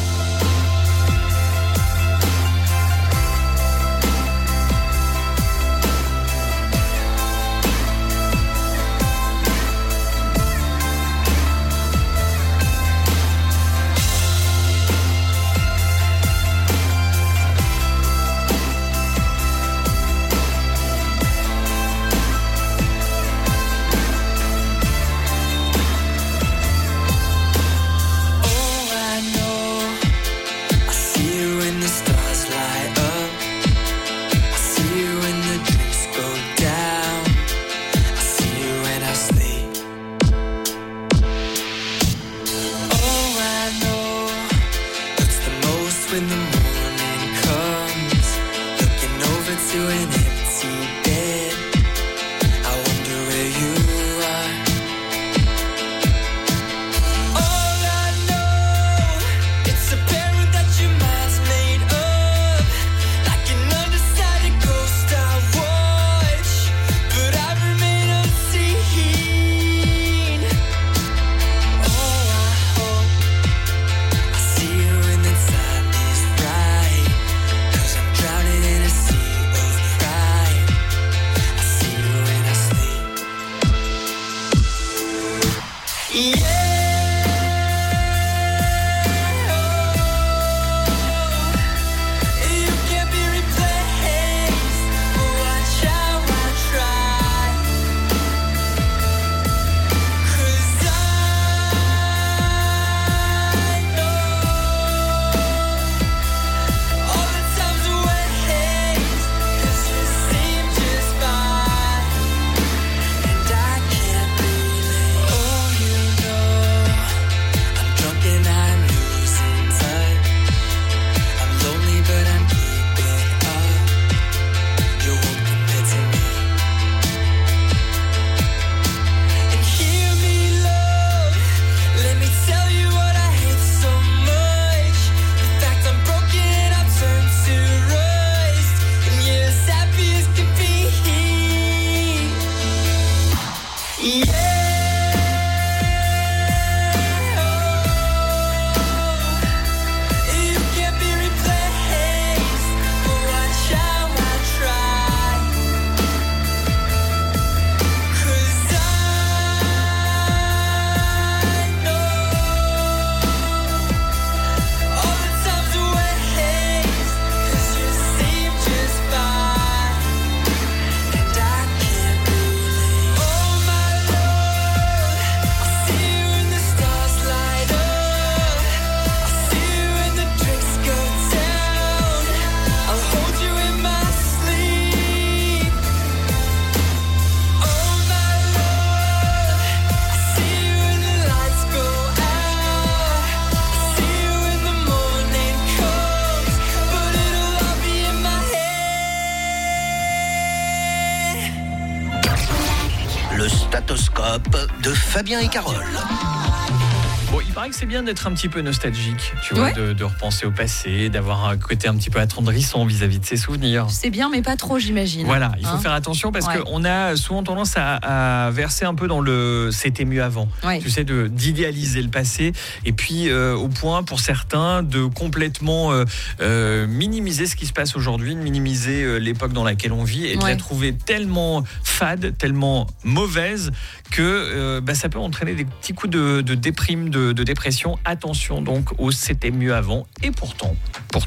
Speaker 1: Cinématoscope de Fabien et Carole.
Speaker 3: Bon, il paraît que c'est bien d'être un petit peu nostalgique, tu vois, de repenser au passé, d'avoir un côté un petit peu attendrissant vis-à-vis de ses souvenirs.
Speaker 2: C'est bien, mais pas trop, j'imagine.
Speaker 3: Voilà, il faut faire attention parce qu'on a souvent tendance à verser un peu dans le « c'était mieux avant ». Tu sais, d'idéaliser le passé et puis au point, pour certains, de complètement minimiser ce qui se passe aujourd'hui, de minimiser l'époque dans laquelle on vit et de la trouver tellement fade, tellement mauvaise que ça peut entraîner des petits coups de déprime, de dépression. Attention donc au c'était mieux avant. Et pourtant,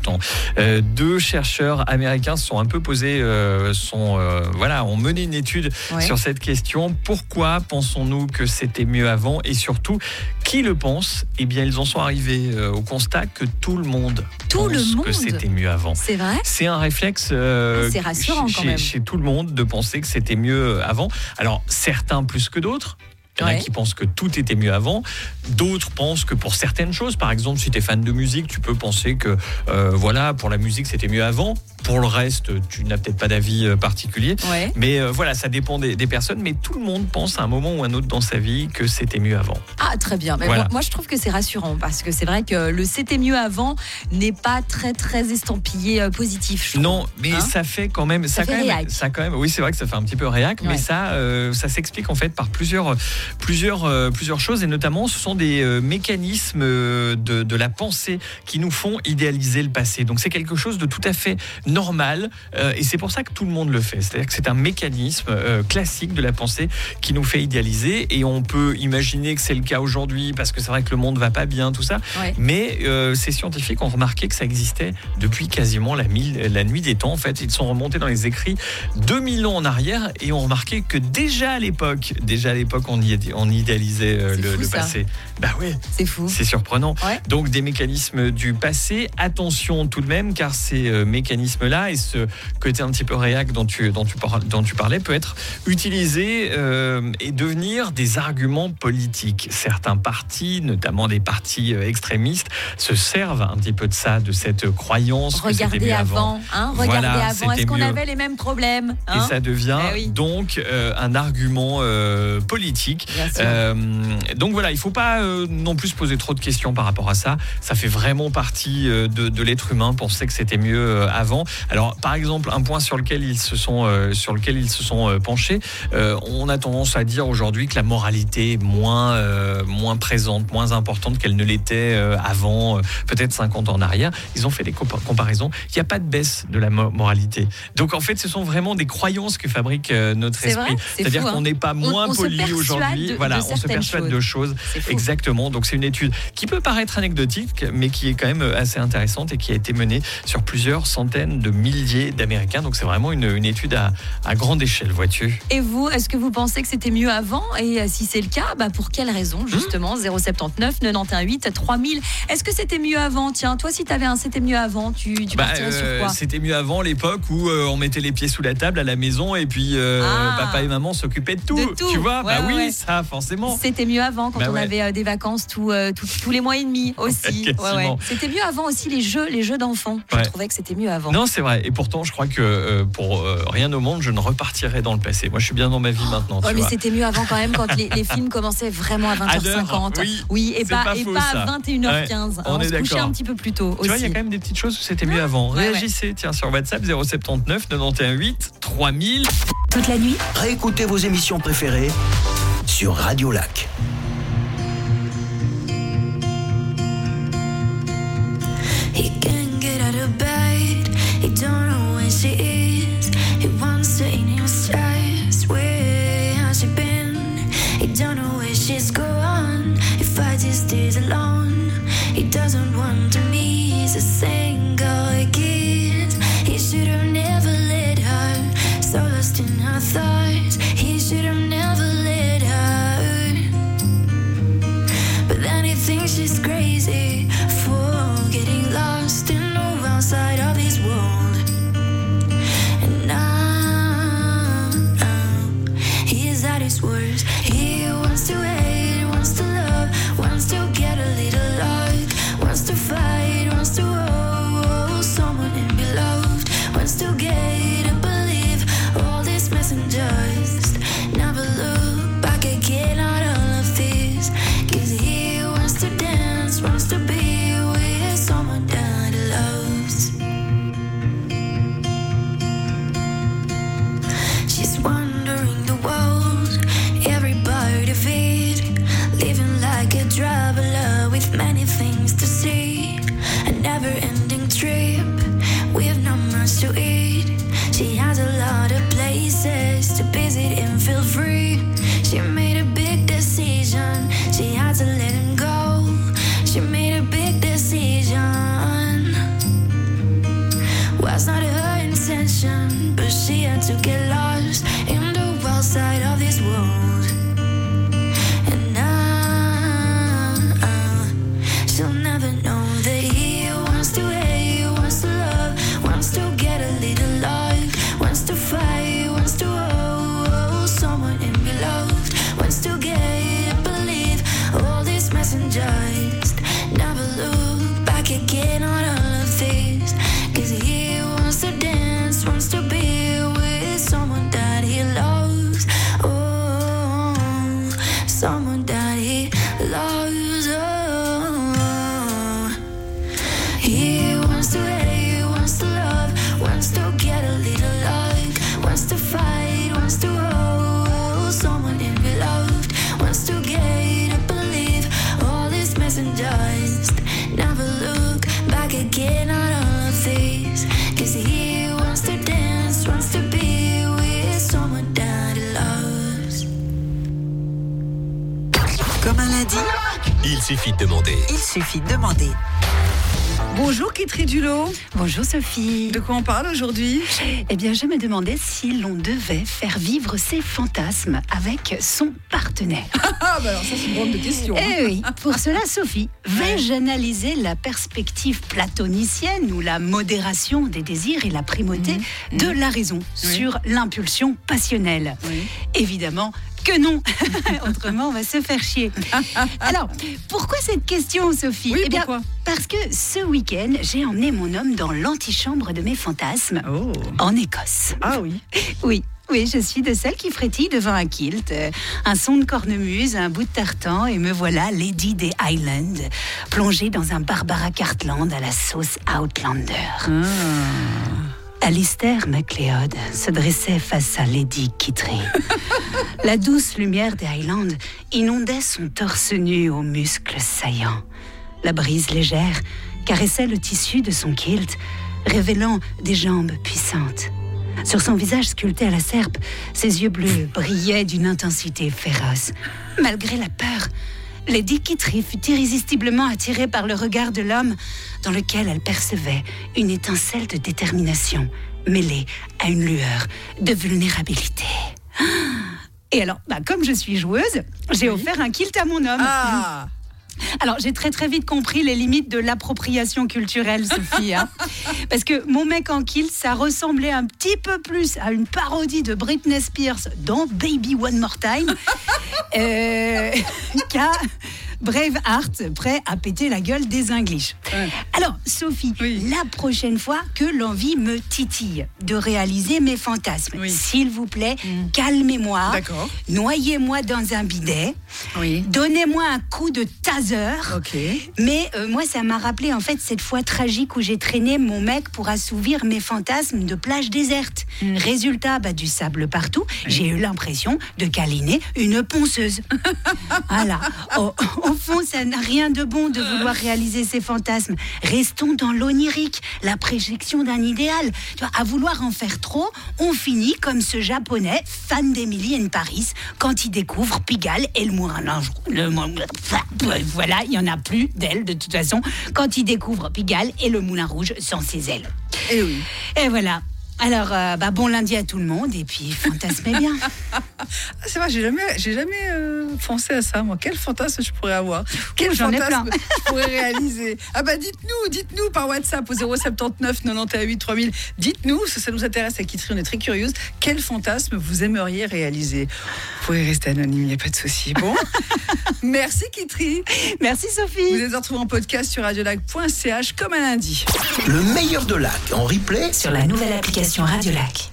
Speaker 3: deux chercheurs américains se sont un peu posés, ont mené une étude sur cette question. Pourquoi pensons-nous que c'était mieux avant? Et surtout, qui le pense? Eh bien, ils en sont arrivés au constat que tout le monde pense que c'était mieux avant.
Speaker 2: C'est vrai?
Speaker 3: C'est un réflexe
Speaker 2: c'est rassurant quand même.
Speaker 3: Chez tout le monde de penser que c'était mieux avant. Alors, certains plus que d'autres. Il y en a qui pensent que tout était mieux avant. D'autres pensent que pour certaines choses, par exemple, si tu es fan de musique, tu peux penser que pour la musique, c'était mieux avant. Pour le reste, tu n'as peut-être pas d'avis particulier. Mais ça dépend des personnes. Mais tout le monde pense à un moment ou un autre dans sa vie que c'était mieux avant.
Speaker 2: Ah, très bien. Mais moi, je trouve que c'est rassurant parce que c'est vrai que le c'était mieux avant n'est pas très, très estampillé positif.
Speaker 3: Non, mais ça fait quand même... Ça quand même, oui, c'est vrai que ça fait un petit peu réac, mais ça s'explique en fait par plusieurs choses, et notamment ce sont des mécanismes de la pensée qui nous font idéaliser le passé. Donc c'est quelque chose de tout à fait normal, et c'est pour ça que tout le monde le fait. C'est-à-dire que c'est un mécanisme classique de la pensée qui nous fait idéaliser, et on peut imaginer que c'est le cas aujourd'hui parce que c'est vrai que le monde va pas bien, tout ça, mais ces scientifiques ont remarqué que ça existait depuis quasiment la nuit des temps. En fait, ils sont remontés dans les écrits 2000 ans en arrière et ont remarqué que déjà à l'époque on idéalisait le passé. Bah oui,
Speaker 2: c'est fou.
Speaker 3: C'est surprenant. Donc des mécanismes du passé, attention tout de même, car ces mécanismes-là et ce côté un petit peu réac dont tu parlais peut être utilisé et devenir des arguments politiques. Certains partis, notamment des partis extrémistes, se servent un petit peu de ça, de cette croyance que c'était mieux avant.
Speaker 2: Regardez avant, est-ce qu'on avait les mêmes problèmes
Speaker 3: et ça devient donc un argument politique. Donc voilà, il ne faut pas non plus se poser trop de questions par rapport à ça. Ça fait vraiment partie de l'être humain, penser que c'était mieux avant. Alors par exemple, un point sur lequel ils se sont penchés, on a tendance à dire aujourd'hui que la moralité est moins présente, moins importante qu'elle ne l'était avant, peut-être 50 ans en arrière. Ils ont fait des comparaisons. Il n'y a pas de baisse de la moralité. Donc en fait, ce sont vraiment des croyances que fabrique notre esprit. C'est-à-dire qu'on n'est pas moins poli aujourd'hui. On se persuade de choses. Exactement. Donc c'est une étude qui peut paraître anecdotique, mais qui est quand même assez intéressante et qui a été menée sur plusieurs centaines de milliers d'Américains. Donc c'est vraiment une étude à grande échelle, vois-tu.
Speaker 2: Et vous, est-ce que vous pensez que c'était mieux avant? Et si c'est le cas, pour quelle raison justement? 079 91 8 3000. Est-ce que c'était mieux avant? Tiens, toi, si tu avais un c'était mieux avant, tu partirais sur quoi?
Speaker 3: C'était mieux avant, l'époque où on mettait les pieds sous la table à la maison et puis papa et maman s'occupaient de tout. Tu vois? Ça forcément.
Speaker 2: C'était mieux avant quand on avait des vacances tous les mois et demi aussi. C'était mieux avant aussi les jeux d'enfants. Je trouvais que c'était mieux avant.
Speaker 3: Non, c'est vrai. Et pourtant, je crois que pour rien au monde, je ne repartirai dans le passé. Moi, je suis bien dans ma vie maintenant.
Speaker 2: Mais c'était mieux avant quand même quand les films commençaient vraiment à 20h50. Et pas à 21h15. On se couchait un petit peu plus tôt aussi.
Speaker 3: Tu vois, il y a quand même des petites choses où c'était mieux avant. Réagissez, sur WhatsApp 079 91 8 3000.
Speaker 7: Toute la nuit,
Speaker 1: réécoutez vos émissions préférées sur Radio Lac.
Speaker 9: He can't get out of bed. He don't know where she is. He wants to in your size. Where has she been? He don't know where she's gone. He fights his days alone. He doesn't want to meet. He's a single kid. He should have never let her. So lost in her thoughts. He should have never let her.
Speaker 13: wants to eat. She has a lot of places to visit and feel free. She made a big decision. She had to let him go. She made a big decision. Was not her intention, but she had to get lost in the wild side of this world. And now she'll never know that he wants to hate, wants to love, wants to get a little love, wants to fight, wants to hold someone and be loved, wants to get and believe all these messengers. Never look back again on all of this, 'cause he wants to dance, wants to be with someone that he loves. Oh, someone that he loves. Oh, he wants to hate, wants to love, wants to get a little love, wants to fight, wants to hold someone and be loved, wants to get and believe all these messengers. Never look back again on all of these, 'cause he wants to dance, wants to be with someone that he loves.
Speaker 14: Comme un lundi,
Speaker 15: il suffit de demander.
Speaker 14: Il suffit de demander.
Speaker 6: Bonjour Kitri Dulot.
Speaker 16: Bonjour Sophie.
Speaker 6: De quoi on parle aujourd'hui?
Speaker 16: Eh bien, je me demandais si l'on devait faire vivre ses fantasmes avec son partenaire.
Speaker 6: Ah, bah alors ça, c'est une drôle de question.
Speaker 16: Eh oui, pour cela, Sophie, vais-je analyser la perspective platonicienne ou la modération des désirs et la primauté de la raison sur l'impulsion passionnelle? Évidemment que non. Autrement, on va se faire chier. Alors, pourquoi cette question, Sophie?
Speaker 6: Oui,
Speaker 16: eh bien,
Speaker 6: pourquoi?
Speaker 16: Parce que ce week-end, j'ai emmené mon homme dans l'antichambre de mes fantasmes en Écosse.
Speaker 6: Ah oui?
Speaker 16: Oui, je suis de celles qui frétillent devant un kilt, un son de cornemuse, un bout de tartan, et me voilà Lady des Highlands, plongée dans un Barbara Cartland à la sauce Outlander. Alistair MacLeod se dressait face à Lady Kitri. La douce lumière des Highlands inondait son torse nu aux muscles saillants. La brise légère caressait le tissu de son kilt, révélant des jambes puissantes. Sur son visage sculpté à la serpe, ses yeux bleus brillaient d'une intensité féroce. Malgré la peur, Lady Kitri fut irrésistiblement attirée par le regard de l'homme dans lequel elle percevait une étincelle de détermination mêlée à une lueur de vulnérabilité. Et alors, comme je suis joueuse, j'ai offert un kilt à mon homme.
Speaker 6: Ah.
Speaker 16: Alors, j'ai très très vite compris les limites de l'appropriation culturelle, Sophie. Parce que mon mec en kilt, ça ressemblait un petit peu plus à une parodie de Britney Spears dans Baby One More Time qu'à Braveheart, prêt à péter la gueule des English. Alors, Sophie, la prochaine fois que l'envie me titille de réaliser mes fantasmes, s'il vous plaît, calmez-moi, noyez-moi dans un bidet, donnez-moi un coup de taser. Mais moi, ça m'a rappelé en fait cette fois tragique où j'ai traîné mon mec pour assouvir mes fantasmes de plage déserte. Résultat, du sable partout. J'ai eu l'impression de câliner une ponceuse. Voilà. Au fond, ça n'a rien de bon de vouloir réaliser ses fantasmes. Restons dans l'onirique, la projection d'un idéal. Tu vois, à vouloir en faire trop, on finit comme ce Japonais, fan d'Emily in Paris, quand il découvre Pigalle et le Moulin Rouge. Voilà, il n'y en a plus d'elle, de toute façon, quand il découvre Pigalle et le Moulin Rouge sans ses ailes.
Speaker 6: Et oui.
Speaker 16: Et voilà. Alors, bon lundi à tout le monde, et puis fantasmez bien.
Speaker 6: C'est vrai, j'ai jamais pensé à ça, moi. Quel fantasme je pourrais avoir? Quel fantasme je pourrais réaliser? Dites-nous par WhatsApp au 079 98 3000. Dites-nous, ça nous intéresse à Kitri, on est très curieuse. Quel fantasme vous aimeriez réaliser? Vous pouvez rester anonyme, il n'y a pas de souci. Bon. Merci Kitri.
Speaker 16: Merci Sophie.
Speaker 6: Vous êtes retrouvés en podcast sur radiolac.ch comme un lundi.
Speaker 1: Le meilleur de Lac en replay
Speaker 16: sur la nouvelle application Radio Lac.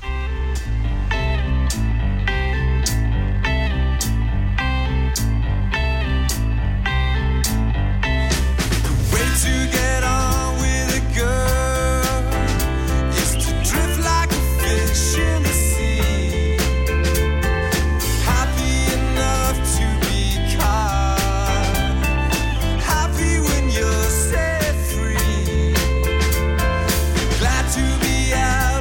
Speaker 5: Glad to be out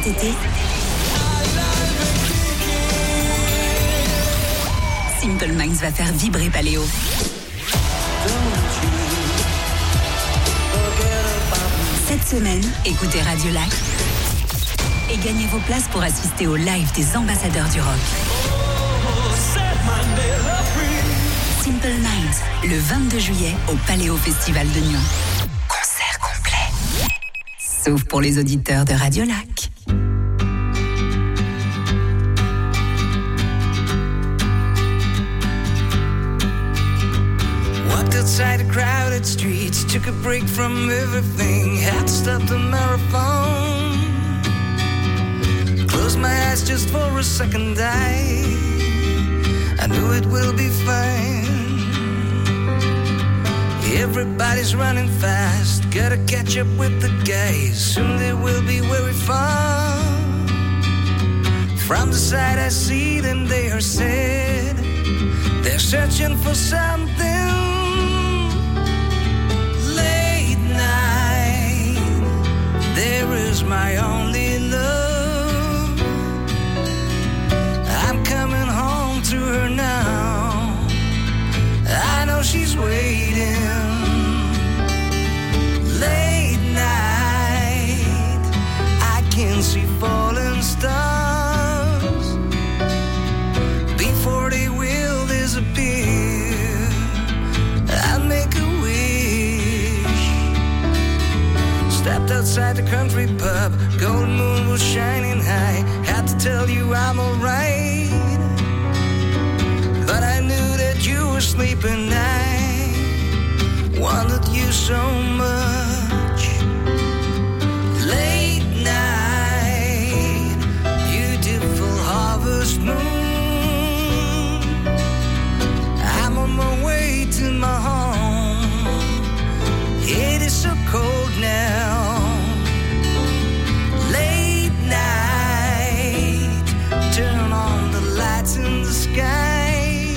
Speaker 7: cet été, Simple Minds va faire vibrer Paléo. Cette semaine, écoutez Radio Lac et gagnez vos places pour assister au live des ambassadeurs du rock. Simple Minds, le 22 juillet au Paléo Festival de Nyon. Concert complet. Sauf pour les auditeurs de Radio Lac.
Speaker 5: Walked outside a crowded streets, took a break from everything, had to stop the marathon. Closed my eyes just for a second, I knew it will be fine. Everybody's running fast, gotta catch up with the guys, soon they will be very far. From the side I see them, they are sad, they're searching for something. Late night, there is my only love. I'm coming home to her now, I know she's waiting. Late night, I can see falling stars before they will disappear. I'll make a wish. Stepped outside the country pub, golden moon was shining high. Had to tell you I'm alright, but I knew that you were sleeping. I wanted you so much. Late night, beautiful harvest moon. I'm on my way to my home. It is so cold now. Late night, turn on the lights in the skies.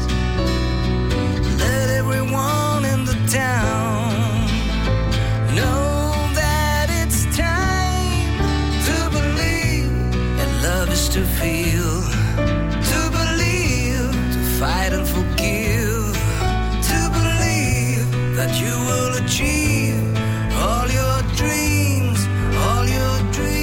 Speaker 5: Let everyone in the town know that it's time to believe that love is to feel, to believe, to fight and forgive, to believe that you will achieve all your dreams, all your dreams.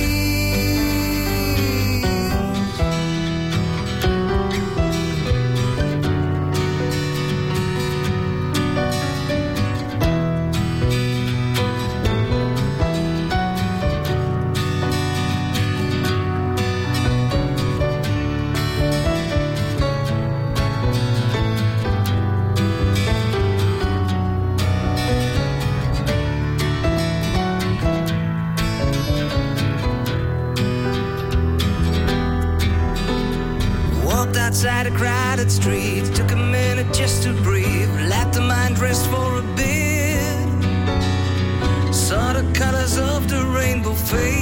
Speaker 5: Walked outside a crowded street, took a minute just to breathe, let the mind rest for a bit. Saw the colors of the rainbow fade.